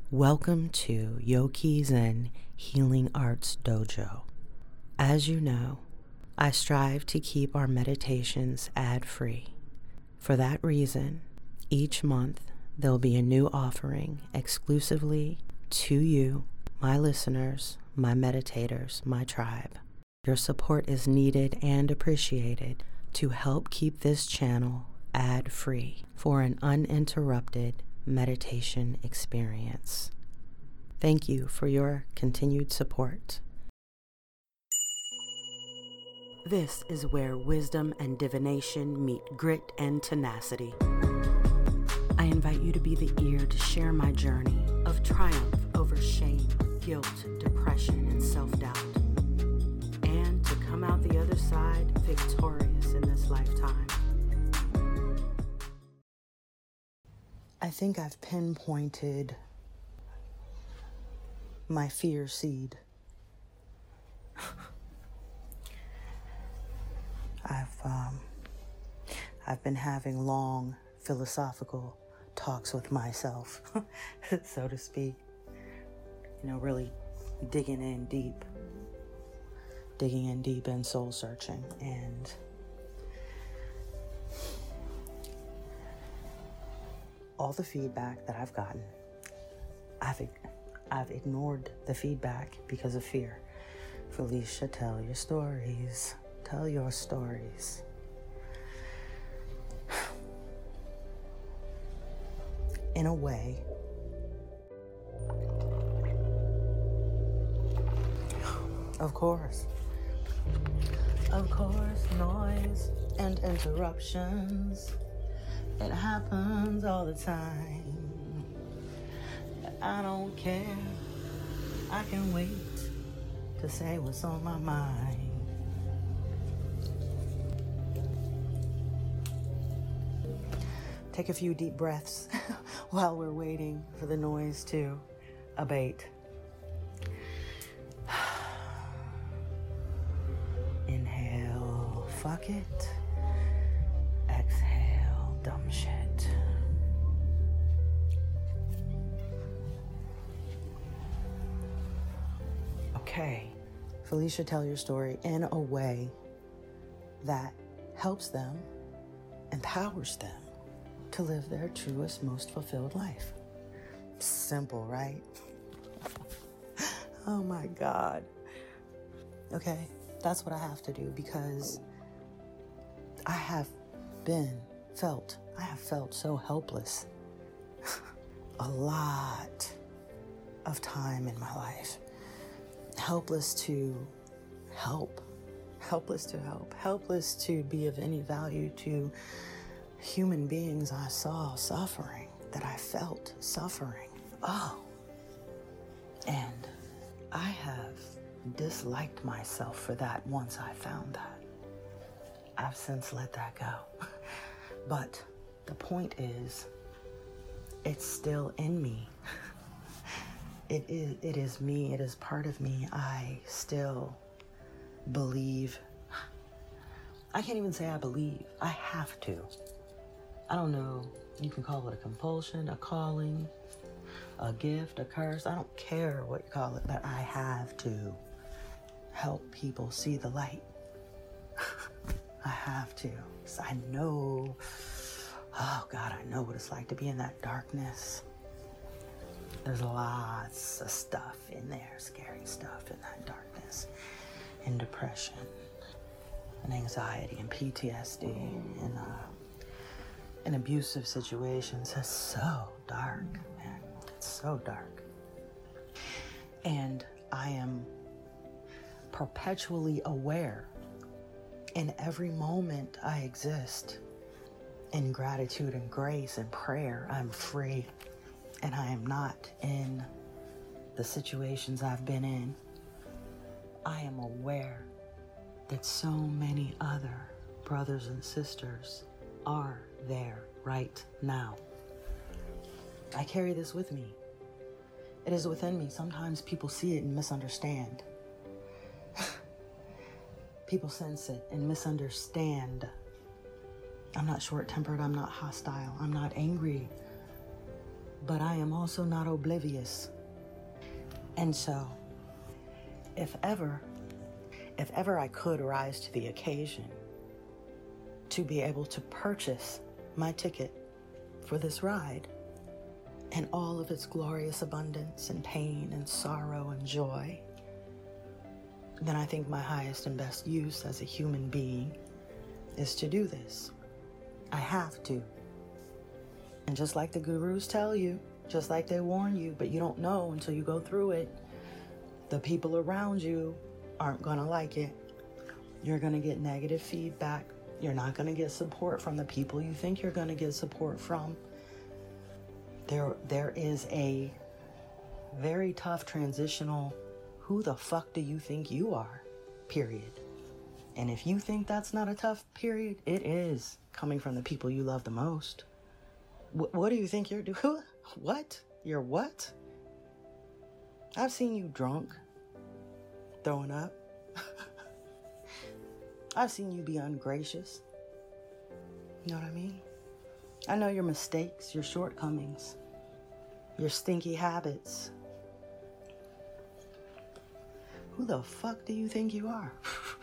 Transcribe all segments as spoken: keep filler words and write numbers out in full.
Welcome to Yoki Zen Healing Arts Dojo. As you know, I strive to keep our meditations ad-free. For that reason, each month there'll be a new offering exclusively to you, my listeners, my meditators, my tribe. Your support is needed and appreciated to help keep this channel ad-free for an uninterrupted meditation experience. Thank you for your continued support. This is where wisdom and divination meet grit and tenacity. I invite you to be the ear to share my journey of triumph over shame, guilt, depression, and self-doubt, and to come out the other side victorious in this lifetime. I think I've pinpointed my fear seed. I've um, I've been having long philosophical talks with myself, so to speak. You know, really digging in deep, digging in deep and soul searching, and all the feedback that I've gotten, I've I've ignored the feedback because of fear. Felicia, tell your stories. Tell your stories. In a way, of course, of course, noise and interruptions. It happens all the time. I don't care. I can wait to say what's on my mind. Take a few deep breaths while we're waiting for the noise to abate. Inhale, fuck it. Exhale, dumb shit. Okay, Felicia, tell your story in a way that helps them, empowers them to live their truest, most fulfilled life. Simple, right? Oh my God. Okay, that's what I have to do because I have been, felt, I have felt so helpless a lot of time in my life. Helpless to help, helpless to help, helpless to be of any value to human beings I saw suffering, that I felt suffering. Oh, and I have disliked myself for that once I found that. I've since let that go. But the point is, it's still in me. It is, it is me, it is part of me. I still believe. I can't even say I believe. I have to. I don't know, you can call it a compulsion, a calling, a gift, a curse. I don't care what you call it, but I have to help people see the light. I have to. So I know, oh God, I know what it's like to be in that darkness. There's lots of stuff in there, scary stuff in that darkness, and depression, and anxiety, and P T S D, and uh, and abusive situations. It's so dark, man. It's so dark. And I am perpetually aware in every moment I exist in gratitude and grace and prayer. I'm free. And I am not in the situations I've been in. I am aware that so many other brothers and sisters are there right now. I carry this with me. It is within me. Sometimes people see it and misunderstand. People sense it and misunderstand. I'm not short-tempered. I'm not hostile. I'm not angry. but I am also not oblivious. And so, if ever, if ever I could rise to the occasion to be able to purchase my ticket for this ride and all of its glorious abundance and pain and sorrow and joy, then I think my highest and best use as a human being is to do this. I have to. And just like the gurus tell you, just like they warn you, but you don't know until you go through it, the people around you aren't gonna like it. You're gonna get negative feedback. You're not gonna get support from the people you think you're gonna get support from. There, there is a very tough transitional, who the fuck do you think you are, period. And if you think that's not a tough period, it is, coming from the people you love the most. Wh- what do you think you're doing? What? You're what? I've seen you drunk, throwing up. I've seen you be ungracious. You know what I mean? I know your mistakes, your shortcomings, your stinky habits. Who the fuck do you think you are?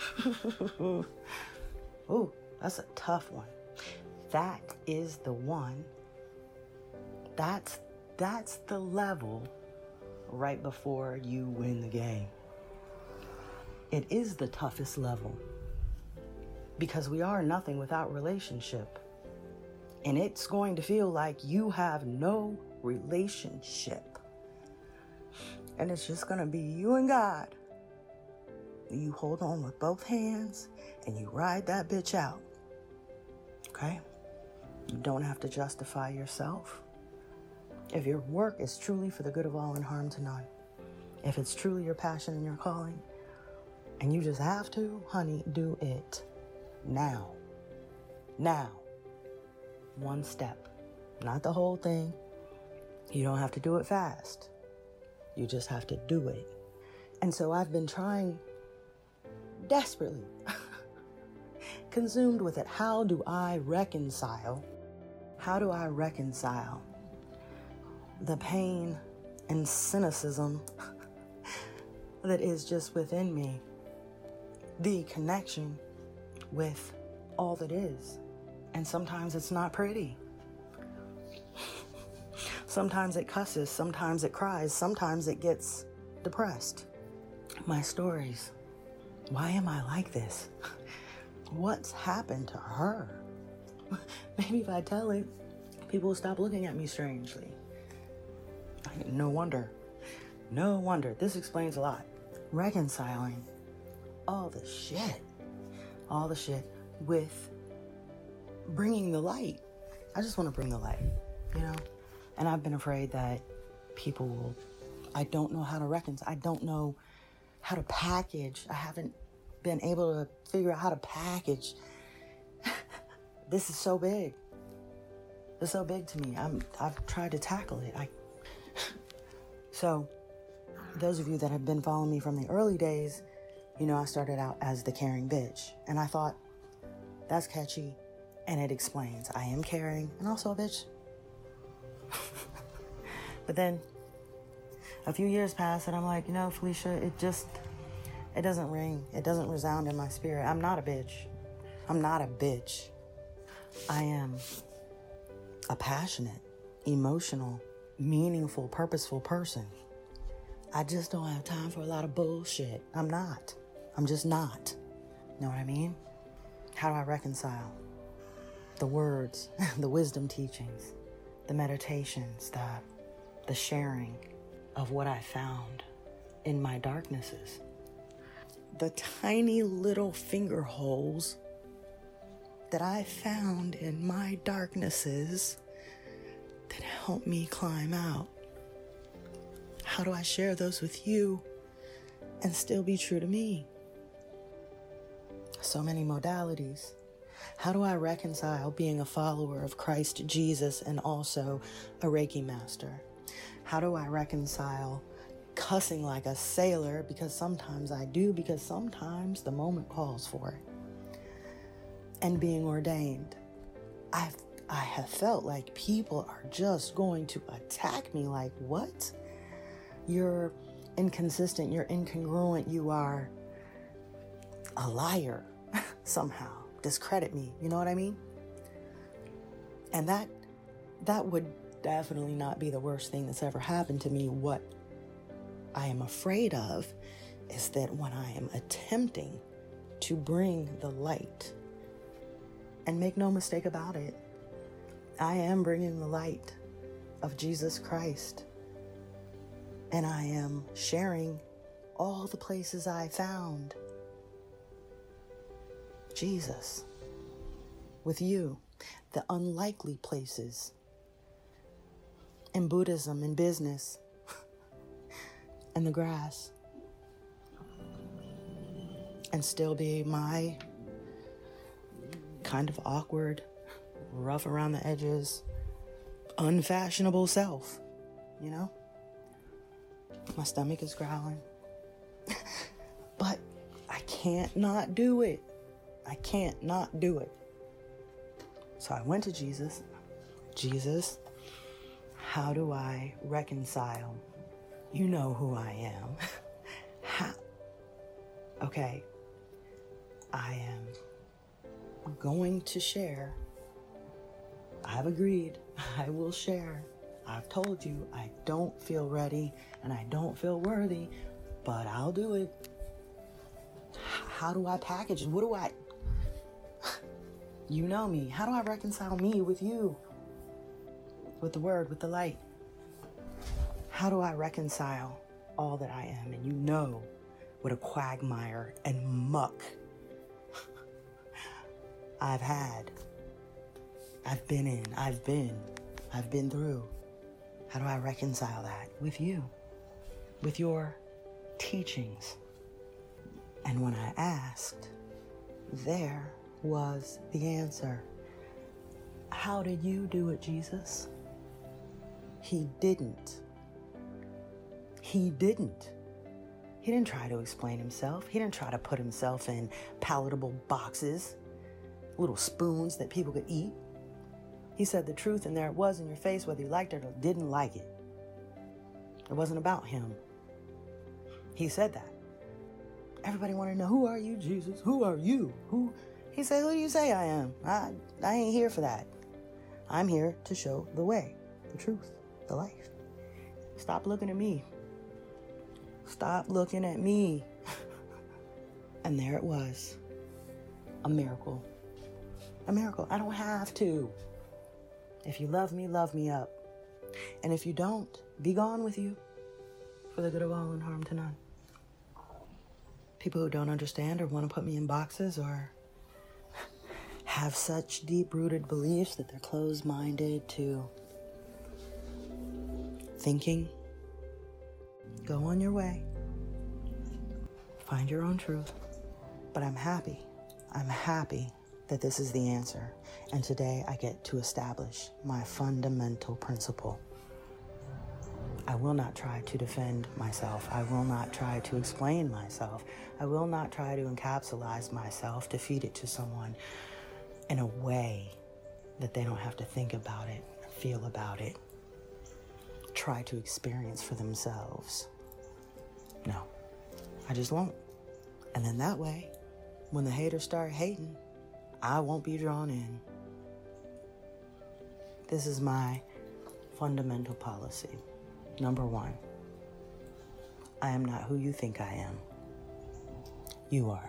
Ooh, that's a tough one. That is the one. That's, that's the level right before you win the game. It is the toughest level because we are nothing without relationship. And it's going to feel like you have no relationship. And it's just going to be you and God. You hold on with both hands and you ride that bitch out. Okay? You don't have to justify yourself. If your work is truly for the good of all and harm to none, if it's truly your passion and your calling, and you just have to, honey, do it now. Now. One step. Not the whole thing. You don't have to do it fast. You just have to do it. And so I've been trying desperately, consumed with it. How do I reconcile? How do I reconcile the pain and cynicism that is just within me, the connection with all that is? And sometimes it's not pretty. Sometimes it cusses, sometimes it cries, sometimes it gets depressed. My stories. Why am I like this? What's happened to her? Maybe if I tell it, people will stop looking at me strangely. No wonder. No wonder. This explains a lot. Reconciling all the shit. All the shit with bringing the light. I just want to bring the light, you know? And I've been afraid that people will, I don't know how to reconcile. I don't know how to package. I haven't been able to figure out how to package. This is so big. It's so big to me. I'm, I've tried to tackle it. I, so those of you that have been following me from the early days, you know, I started out as the caring bitch. And I thought, that's catchy. And it explains I am caring and also a bitch. But then a few years pass and I'm like, you know, Felicia, it just, it doesn't ring. It doesn't resound in my spirit. I'm not a bitch. I'm not a bitch. I am a passionate, emotional, meaningful, purposeful person. I just don't have time for a lot of bullshit. I'm not. I'm just not. Know what I mean? How do I reconcile the words, the wisdom teachings, the meditations, the, the sharing of what I found in my darknesses? The tiny little finger holes that I found in my darknesses that helped me climb out. How do I share those with you and still be true to me? So many modalities. How do I reconcile being a follower of Christ Jesus and also a Reiki master? How do I reconcile cussing like a sailor, because sometimes I do, because sometimes the moment calls for it, and being ordained? I've I have felt like people are just going to attack me. Like, what? You're inconsistent. You're incongruent. You are a liar somehow. Discredit me. You know what I mean? And that that would definitely not be the worst thing that's ever happened to me. What I am afraid of is that when I am attempting to bring the light, and make no mistake about it, I am bringing the light of Jesus Christ. And I am sharing all the places I found Jesus with you, the unlikely places in Buddhism, in business, in the grass, and still be my kind of awkward, rough around the edges, unfashionable self, you know? My stomach is growling. But I can't not do it. I can't not do it. So I went to Jesus. Jesus, how do I reconcile? You know who I am. How? Okay. I am going to share. I've agreed. I will share. I've told you I don't feel ready and I don't feel worthy, but I'll do it. How do I package it? What do I... You know me. How do I reconcile me with you? With the word, with the light? How do I reconcile all that I am? And you know what a quagmire and muck I've had. I've been in. I've been. I've been through. How do I reconcile that with you? With your teachings? And when I asked, there was the answer. How did you do it, Jesus? He didn't. He didn't. He didn't try to explain himself. He didn't try to put himself in palatable boxes, little spoons that people could eat. He said the truth, and there it was in your face, whether you liked it or didn't like it. It wasn't about him. He said that. Everybody wanted to know, who are you, Jesus? Who are you? Who? He said, who do you say I am? I, I ain't here for that. I'm here to show the way, the truth, the life. Stop looking at me. Stop looking at me. And there it was. A miracle. A miracle. I don't have to. If you love me, love me up. And if you don't, be gone with you for the good of all and harm to none. People who don't understand or want to put me in boxes or have such deep-rooted beliefs that they're closed-minded to thinking, go on your way. Find your own truth. But I'm happy. I'm happy that this is the answer. And today I get to establish my fundamental principle. I will not try to defend myself. I will not try to explain myself. I will not try to encapsulate myself to feed it to someone in a way that they don't have to think about it, feel about it, try to experience for themselves. No, I just won't. And then that way, when the haters start hating, I won't be drawn in. This is my fundamental policy. Number one, I am not who you think I am. You are.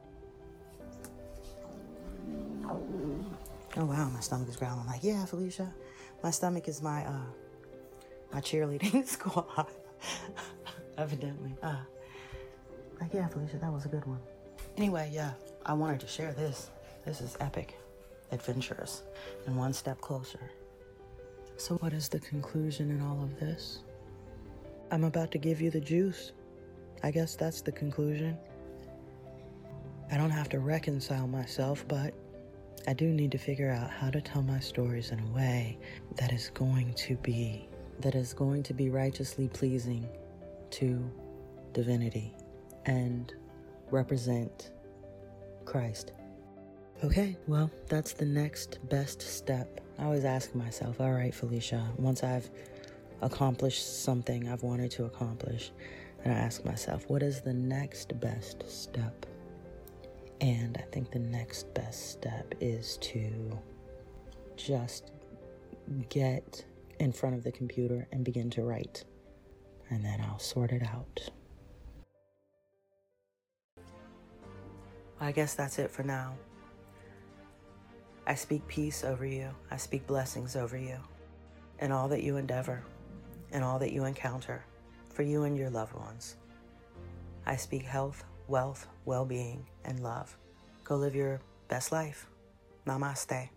Oh wow, my stomach is growling. I'm like, yeah, Felicia, my stomach is my uh, my cheerleading squad. Evidently. Uh, like, yeah, Felicia, that was a good one. Anyway, yeah, I wanted to share this. This is epic, adventurous, and one step closer. So what is the conclusion in all of this? I'm about to give you the juice. I guess that's the conclusion. I don't have to reconcile myself, but I do need to figure out how to tell my stories in a way that is going to be, that is going to be righteously pleasing to divinity and represent Christ. Okay, well, that's the next best step. I always ask myself, all right, Felicia, once I've accomplished something I've wanted to accomplish, and I ask myself, what is the next best step? And I think the next best step is to just get in front of the computer and begin to write. And then I'll sort it out. I guess that's it for now. I speak peace over you. I speak blessings over you in all that you endeavor, in all that you encounter, for you and your loved ones. I speak health, wealth, well-being, and love. Go live your best life. Namaste.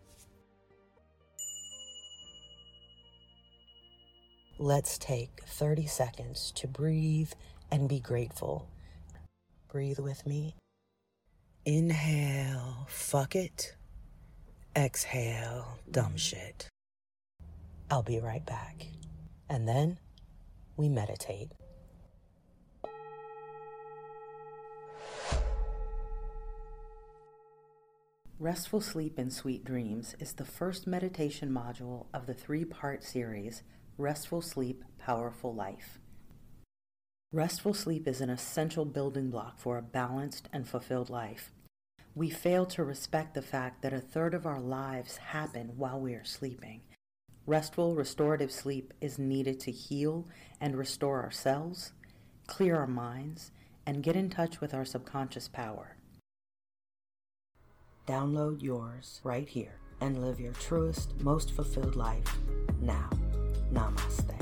Let's take thirty seconds to breathe and be grateful. Breathe with me. Inhale, fuck it. Exhale, dumb shit. I'll be right back. And then we meditate. Restful Sleep and Sweet Dreams is the first meditation module of the three-part series, Restful Sleep, Powerful Life. Restful sleep is an essential building block for a balanced and fulfilled life. We fail to respect the fact that a third of our lives happen while we are sleeping. Restful, restorative sleep is needed to heal and restore ourselves, clear our minds, and get in touch with our subconscious power. Download yours right here and live your truest, most fulfilled life now. Namaste.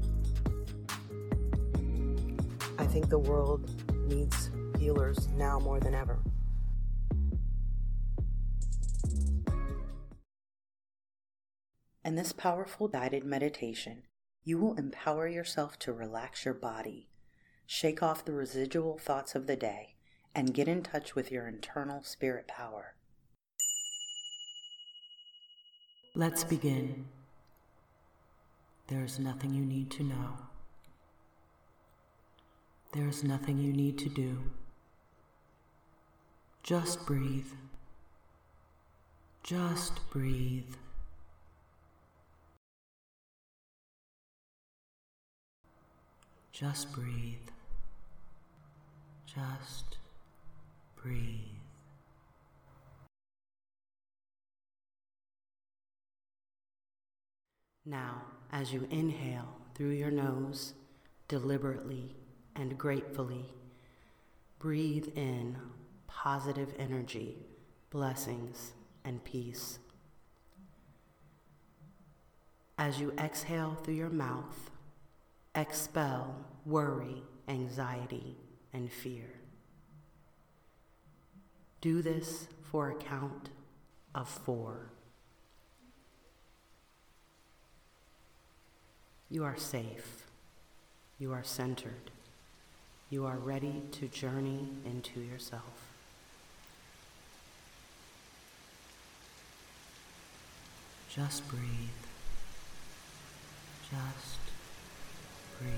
I think the world needs healers now more than ever. In this powerful guided meditation, you will empower yourself to relax your body, shake off the residual thoughts of the day, and get in touch with your internal spirit power. Let's begin. There is nothing you need to know. There is nothing you need to do. Just breathe. Just breathe. Just breathe. Just breathe. Now, as you inhale through your nose, deliberately and gratefully, breathe in positive energy, blessings, and peace. As you exhale through your mouth, expel worry, anxiety, and fear. Do this for a count of four. You are safe. You are centered. You are ready to journey into yourself. Just breathe. Just breathe.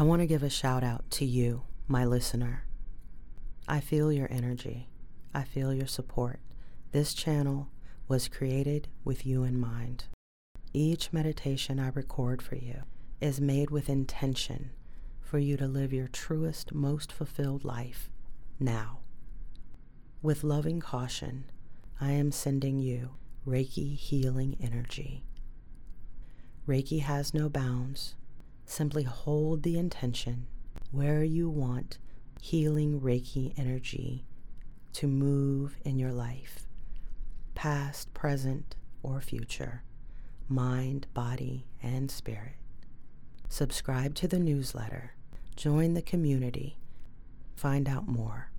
I want to give a shout out to you, my listener. I feel your energy. I feel your support. This channel was created with you in mind. Each meditation I record for you is made with intention for you to live your truest, most fulfilled life now. With loving caution, I am sending you Reiki healing energy. Reiki has no bounds. Simply hold the intention where you want healing Reiki energy to move in your life, past, present, or future, mind, body, and spirit. Subscribe to the newsletter, join the community, find out more.